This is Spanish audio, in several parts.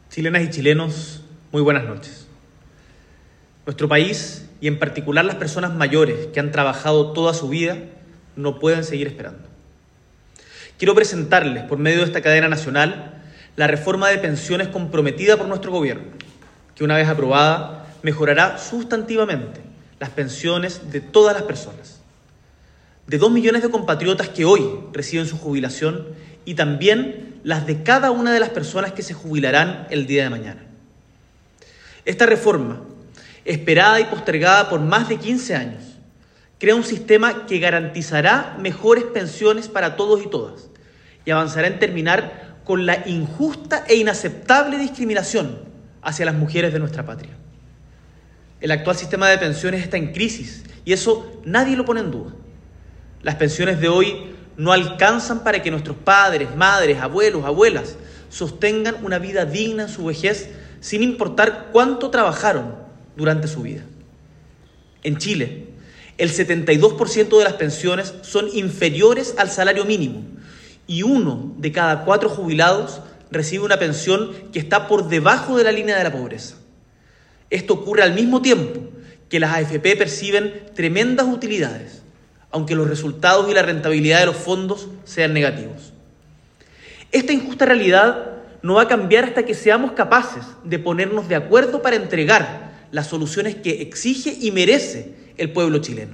Chilenas y chilenos, muy buenas noches. Nuestro país, y en particular las personas mayores que han trabajado toda su vida, no pueden seguir esperando. Quiero presentarles, por medio de esta cadena nacional, la reforma de pensiones comprometida por nuestro gobierno, que una vez aprobada, mejorará sustantivamente las pensiones de todas las personas, de 2 millones de compatriotas que hoy reciben su jubilación y también las de cada una de las personas que se jubilarán el día de mañana. Esta reforma, esperada y postergada por más de 15 años, crea un sistema que garantizará mejores pensiones para todos y todas y avanzará en terminar con la injusta e inaceptable discriminación hacia las mujeres de nuestra patria. El actual sistema de pensiones está en crisis y eso nadie lo pone en duda. Las pensiones de hoy no alcanzan para que nuestros padres, madres, abuelos, abuelas sostengan una vida digna en su vejez sin importar cuánto trabajaron durante su vida. En Chile, el 72% de las pensiones son inferiores al salario mínimo y 1 de cada 4 jubilados recibe una pensión que está por debajo de la línea de la pobreza. Esto ocurre al mismo tiempo que las AFP perciben tremendas utilidades, aunque los resultados y la rentabilidad de los fondos sean negativos. Esta injusta realidad no va a cambiar hasta que seamos capaces de ponernos de acuerdo para entregar las soluciones que exige y merece el pueblo chileno.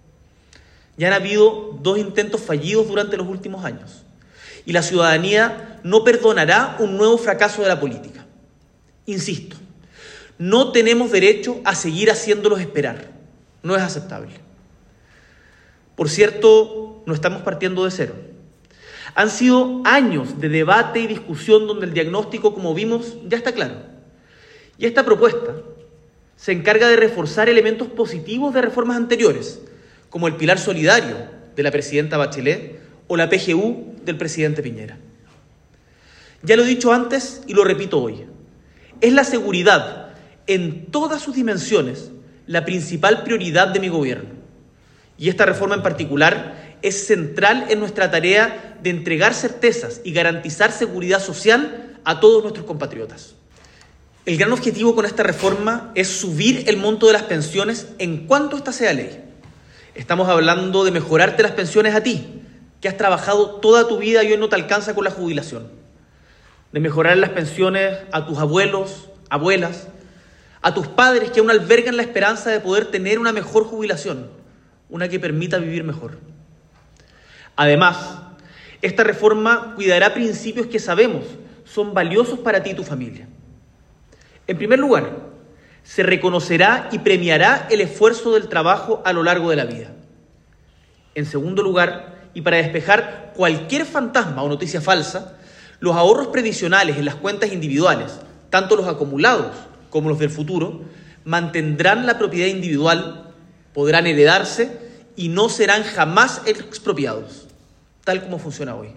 Ya han habido 2 intentos fallidos durante los últimos años y la ciudadanía no perdonará un nuevo fracaso de la política. Insisto, no tenemos derecho a seguir haciéndolos esperar. No es aceptable. Por cierto, no estamos partiendo de cero. Han sido años de debate y discusión donde el diagnóstico, como vimos, ya está claro. Y esta propuesta se encarga de reforzar elementos positivos de reformas anteriores, como el pilar solidario de la presidenta Bachelet o la PGU del presidente Piñera. Ya lo he dicho antes y lo repito hoy. Es la seguridad en todas sus dimensiones la principal prioridad de mi gobierno. Y esta reforma en particular es central en nuestra tarea de entregar certezas y garantizar seguridad social a todos nuestros compatriotas. El gran objetivo con esta reforma es subir el monto de las pensiones en cuanto esta sea ley. Estamos hablando de mejorarte las pensiones a ti, que has trabajado toda tu vida y hoy no te alcanza con la jubilación. De mejorar las pensiones a tus abuelos, abuelas, a tus padres que aún albergan la esperanza de poder tener una mejor jubilación, una que permita vivir mejor. Además, esta reforma cuidará principios que sabemos son valiosos para ti y tu familia. En primer lugar, se reconocerá y premiará el esfuerzo del trabajo a lo largo de la vida. En segundo lugar, y para despejar cualquier fantasma o noticia falsa, los ahorros previsionales en las cuentas individuales, tanto los acumulados como los del futuro, mantendrán la propiedad individual, podrán heredarse y no serán jamás expropiados, tal como funciona hoy.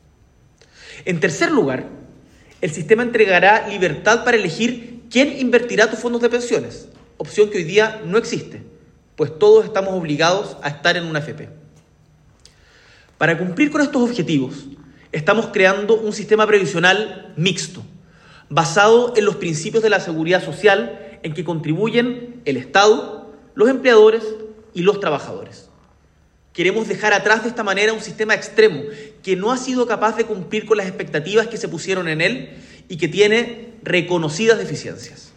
En tercer lugar, el sistema entregará libertad para elegir quién invertirá tus fondos de pensiones, opción que hoy día no existe, pues todos estamos obligados a estar en una AFP. Para cumplir con estos objetivos, estamos creando un sistema previsional mixto, basado en los principios de la seguridad social en que contribuyen el Estado, los empleadores y los trabajadores. Queremos dejar atrás de esta manera un sistema extremo que no ha sido capaz de cumplir con las expectativas que se pusieron en él y que tiene reconocidas deficiencias.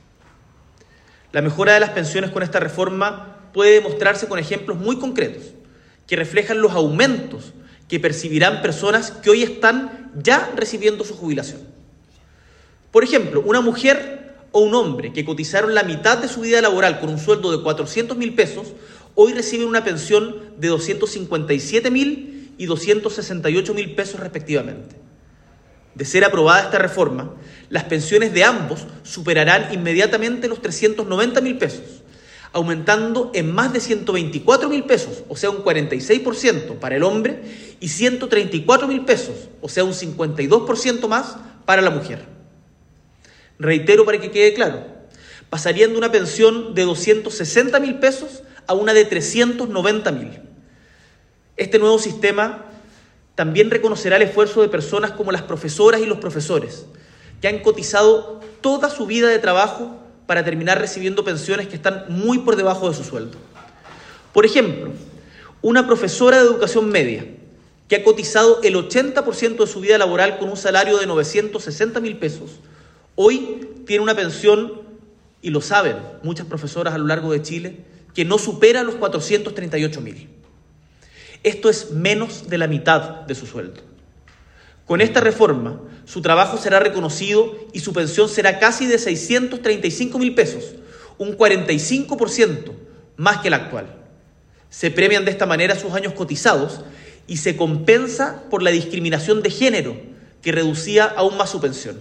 La mejora de las pensiones con esta reforma puede demostrarse con ejemplos muy concretos que reflejan los aumentos que percibirán personas que hoy están ya recibiendo su jubilación. Por ejemplo, una mujer o un hombre que cotizaron la mitad de su vida laboral con un sueldo de 400.000 pesos, hoy reciben una pensión de 257.000 y 268.000 pesos respectivamente. De ser aprobada esta reforma, las pensiones de ambos superarán inmediatamente los 390.000 pesos, aumentando en más de 124.000 pesos, o sea un 46% para el hombre, y 134.000 pesos, o sea un 52% más para la mujer. Reitero para que quede claro, pasarían de una pensión de 260.000 pesos a una de 390.000. Este nuevo sistema también reconocerá el esfuerzo de personas como las profesoras y los profesores, que han cotizado toda su vida de trabajo para terminar recibiendo pensiones que están muy por debajo de su sueldo. Por ejemplo, una profesora de educación media que ha cotizado el 80% de su vida laboral con un salario de 960.000 pesos, hoy tiene una pensión, y lo saben muchas profesoras a lo largo de Chile, que no supera los 438.000. Esto es menos de la mitad de su sueldo. Con esta reforma, su trabajo será reconocido y su pensión será casi de 635.000 pesos, un 45% más que la actual. Se premian de esta manera sus años cotizados y se compensa por la discriminación de género que reducía aún más su pensión.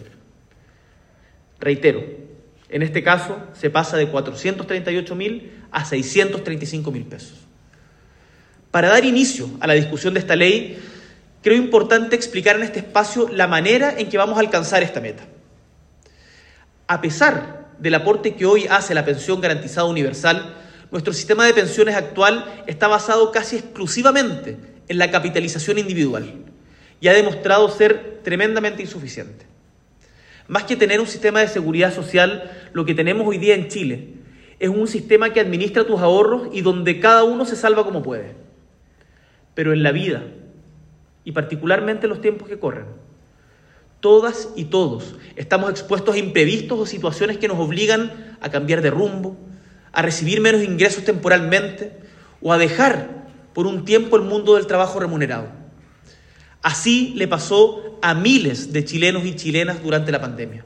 Reitero, en este caso se pasa de 438.000 a 635.000 pesos. Para dar inicio a la discusión de esta ley, creo importante explicar en este espacio la manera en que vamos a alcanzar esta meta. A pesar del aporte que hoy hace la pensión garantizada universal, nuestro sistema de pensiones actual está basado casi exclusivamente en la capitalización individual y ha demostrado ser tremendamente insuficiente. Más que tener un sistema de seguridad social, lo que tenemos hoy día en Chile es un sistema que administra tus ahorros y donde cada uno se salva como puede. Pero en la vida, y particularmente en los tiempos que corren, todas y todos estamos expuestos a imprevistos o situaciones que nos obligan a cambiar de rumbo, a recibir menos ingresos temporalmente o a dejar por un tiempo el mundo del trabajo remunerado. Así le pasó a miles de chilenos y chilenas durante la pandemia.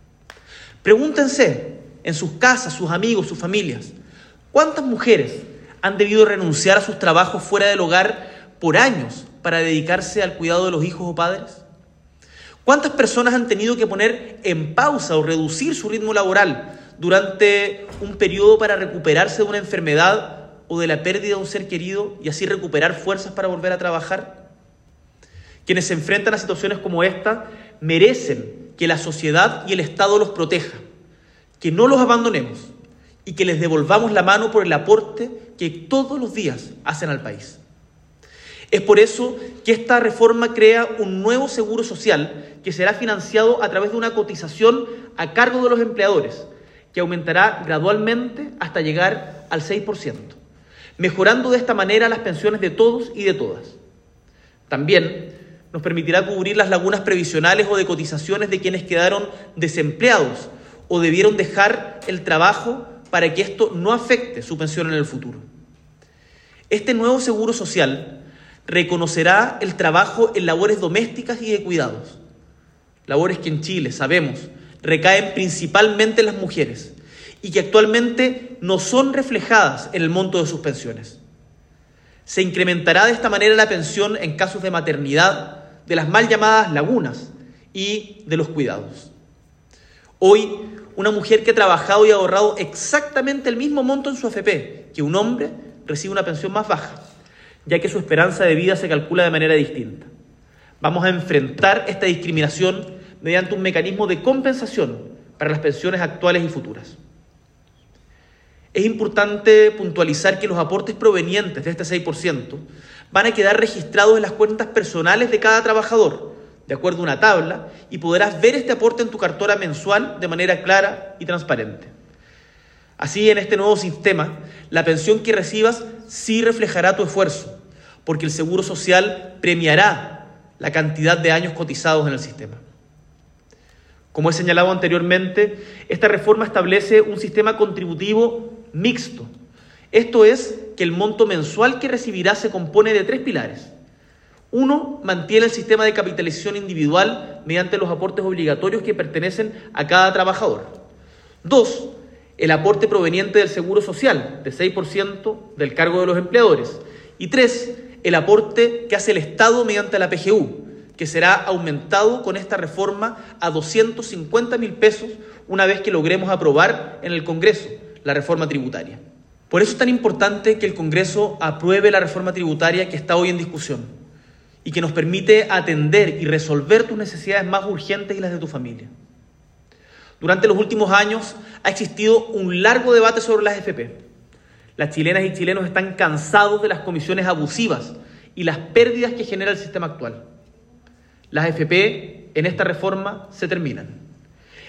Pregúntense en sus casas, sus amigos, sus familias, ¿cuántas mujeres han debido renunciar a sus trabajos fuera del hogar por años para dedicarse al cuidado de los hijos o padres? ¿Cuántas personas han tenido que poner en pausa o reducir su ritmo laboral durante un periodo para recuperarse de una enfermedad o de la pérdida de un ser querido y así recuperar fuerzas para volver a trabajar? Quienes se enfrentan a situaciones como esta merecen que la sociedad y el Estado los proteja, que no los abandonemos y que les devolvamos la mano por el aporte que todos los días hacen al país. Es por eso que esta reforma crea un nuevo seguro social que será financiado a través de una cotización a cargo de los empleadores, que aumentará gradualmente hasta llegar al 6%, mejorando de esta manera las pensiones de todos y de todas. También nos permitirá cubrir las lagunas previsionales o de cotizaciones de quienes quedaron desempleados o debieron dejar el trabajo para que esto no afecte su pensión en el futuro. Este nuevo seguro social reconocerá el trabajo en labores domésticas y de cuidados, labores que en Chile, sabemos, recaen principalmente en las mujeres y que actualmente no son reflejadas en el monto de sus pensiones. Se incrementará de esta manera la pensión en casos de maternidad, de las mal llamadas lagunas y de los cuidados. Hoy, una mujer que ha trabajado y ahorrado exactamente el mismo monto en su AFP que un hombre recibe una pensión más baja, ya que su esperanza de vida se calcula de manera distinta. Vamos a enfrentar esta discriminación mediante un mecanismo de compensación para las pensiones actuales y futuras. Es importante puntualizar que los aportes provenientes de este 6% van a quedar registrados en las cuentas personales de cada trabajador, de acuerdo a una tabla, y podrás ver este aporte en tu cartera mensual de manera clara y transparente. Así, en este nuevo sistema, la pensión que recibas sí reflejará tu esfuerzo, porque el Seguro Social premiará la cantidad de años cotizados en el sistema. Como he señalado anteriormente, esta reforma establece un sistema contributivo mixto. Esto es, que el monto mensual que recibirás se compone de 3 pilares. 1, mantiene el sistema de capitalización individual mediante los aportes obligatorios que pertenecen a cada trabajador. 2, el aporte proveniente del Seguro Social, de 6% del cargo de los empleadores. Y 3, el aporte que hace el Estado mediante la PGU, que será aumentado con esta reforma a 250.000 pesos una vez que logremos aprobar en el Congreso la reforma tributaria. Por eso es tan importante que el Congreso apruebe la reforma tributaria que está hoy en discusión y que nos permite atender y resolver tus necesidades más urgentes y las de tu familia. Durante los últimos años ha existido un largo debate sobre las AFP. Las chilenas y chilenos están cansados de las comisiones abusivas y las pérdidas que genera el sistema actual. Las AFP en esta reforma se terminan.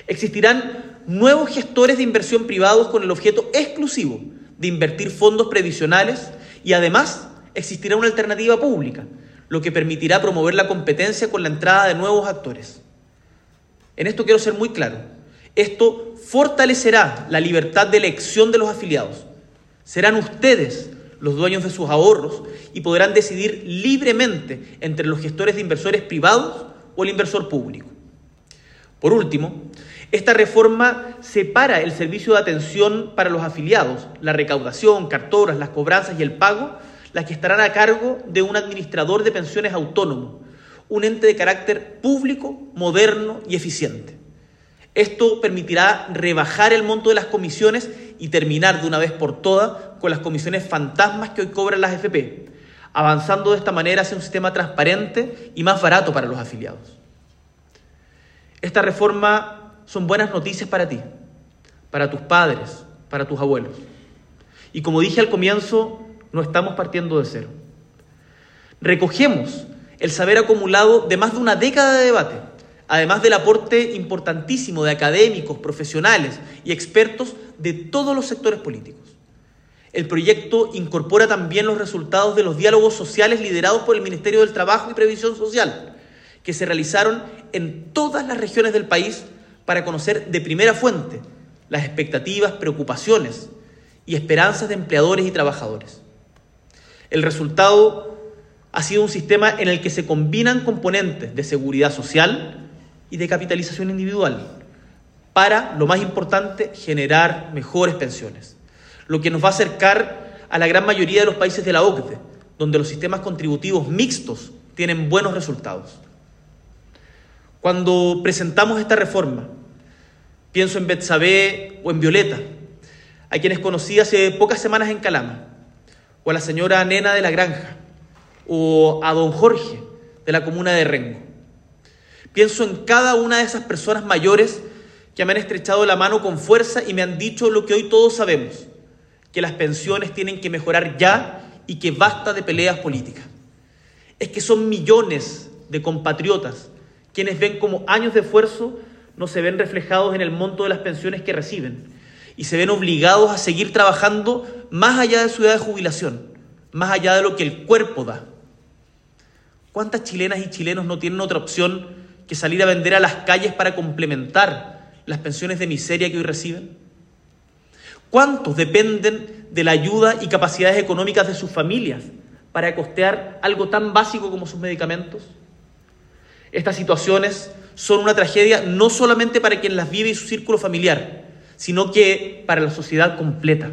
Existirán nuevos gestores de inversión privados con el objeto exclusivo de invertir fondos previsionales y además existirá una alternativa pública, lo que permitirá promover la competencia con la entrada de nuevos actores. En esto quiero ser muy claro. Esto fortalecerá la libertad de elección de los afiliados. Serán ustedes los dueños de sus ahorros y podrán decidir libremente entre los gestores de inversores privados o el inversor público. Por último, esta reforma separa el servicio de atención para los afiliados, la recaudación, cartoras, las cobranzas y el pago, las que estarán a cargo de un administrador de pensiones autónomo, un ente de carácter público, moderno y eficiente. Esto permitirá rebajar el monto de las comisiones y terminar de una vez por todas con las comisiones fantasmas que hoy cobran las AFP, avanzando de esta manera hacia un sistema transparente y más barato para los afiliados. Esta reforma son buenas noticias para ti, para tus padres, para tus abuelos. Y como dije al comienzo, no estamos partiendo de cero. Recogemos el saber acumulado de más de una década de debate, además del aporte importantísimo de académicos, profesionales y expertos de todos los sectores políticos. El proyecto incorpora también los resultados de los diálogos sociales liderados por el Ministerio del Trabajo y Previsión Social, que se realizaron en todas las regiones del país para conocer de primera fuente las expectativas, preocupaciones y esperanzas de empleadores y trabajadores. El resultado ha sido un sistema en el que se combinan componentes de seguridad social y de capitalización individual para, lo más importante, generar mejores pensiones, lo que nos va a acercar a la gran mayoría de los países de la OCDE, donde los sistemas contributivos mixtos tienen buenos resultados. Cuando presentamos esta reforma, pienso en Betsabé o en Violeta, a quienes conocí hace pocas semanas en Calama, o a la señora Nena de la Granja, o a don Jorge de la comuna de Rengo. Pienso en cada una de esas personas mayores que me han estrechado la mano con fuerza y me han dicho lo que hoy todos sabemos, que las pensiones tienen que mejorar ya y que basta de peleas políticas. Es que son millones de compatriotas quienes ven como años de esfuerzo no se ven reflejados en el monto de las pensiones que reciben y se ven obligados a seguir trabajando más allá de su edad de jubilación, más allá de lo que el cuerpo da. ¿Cuántas chilenas y chilenos no tienen otra opción que salir a vender a las calles para complementar las pensiones de miseria que hoy reciben? ¿Cuántos dependen de la ayuda y capacidades económicas de sus familias para costear algo tan básico como sus medicamentos? Estas situaciones son una tragedia no solamente para quien las vive y su círculo familiar, sino que para la sociedad completa.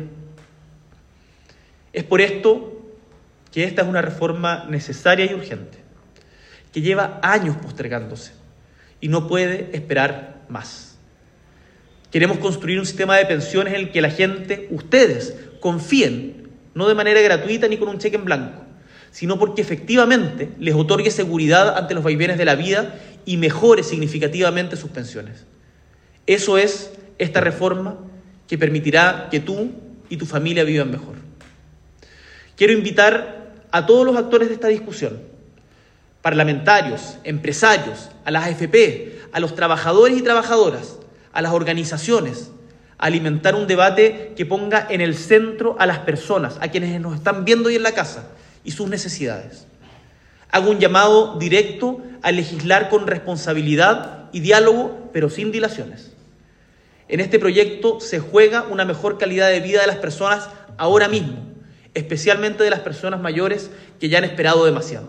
Es por esto que esta es una reforma necesaria y urgente, que lleva años postergándose y no puede esperar más. Queremos construir un sistema de pensiones en el que la gente, ustedes, confíen, no de manera gratuita ni con un cheque en blanco, sino porque efectivamente les otorgue seguridad ante los vaivenes de la vida y mejore significativamente sus pensiones. Eso es esta reforma que permitirá que tú y tu familia vivan mejor. Quiero invitar a todos los actores de esta discusión, parlamentarios, empresarios, a las AFP, a los trabajadores y trabajadoras, a las organizaciones, a alimentar un debate que ponga en el centro a las personas, a quienes nos están viendo hoy en la casa, y sus necesidades. Hago un llamado directo a legislar con responsabilidad y diálogo, pero sin dilaciones. En este proyecto se juega una mejor calidad de vida de las personas ahora mismo, especialmente de las personas mayores que ya han esperado demasiado.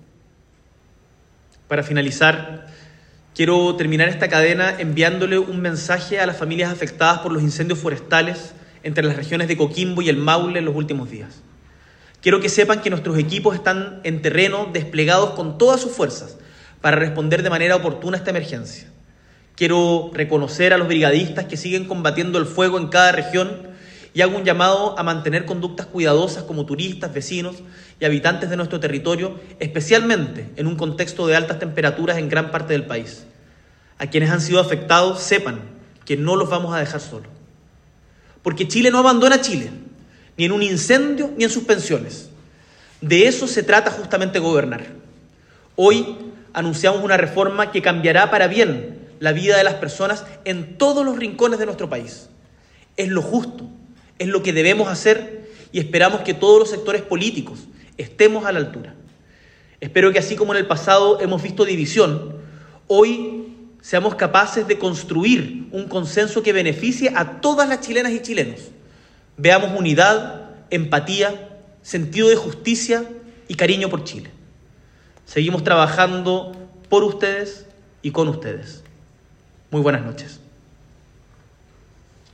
Para finalizar, quiero terminar esta cadena enviándole un mensaje a las familias afectadas por los incendios forestales entre las regiones de Coquimbo y el Maule en los últimos días. Quiero que sepan que nuestros equipos están en terreno desplegados con todas sus fuerzas para responder de manera oportuna a esta emergencia. Quiero reconocer a los brigadistas que siguen combatiendo el fuego en cada región y hago un llamado a mantener conductas cuidadosas como turistas, vecinos y habitantes de nuestro territorio, especialmente en un contexto de altas temperaturas en gran parte del país. A quienes han sido afectados sepan que no los vamos a dejar solos. Porque Chile no abandona a Chile, ni en un incendio ni en sus pensiones. De eso se trata justamente gobernar. Hoy anunciamos una reforma que cambiará para bien la vida de las personas en todos los rincones de nuestro país. Es lo justo, es lo que debemos hacer y esperamos que todos los sectores políticos estemos a la altura. Espero que así como en el pasado hemos visto división, hoy seamos capaces de construir un consenso que beneficie a todas las chilenas y chilenos. Veamos unidad, empatía, sentido de justicia y cariño por Chile. Seguimos trabajando por ustedes y con ustedes. Muy buenas noches.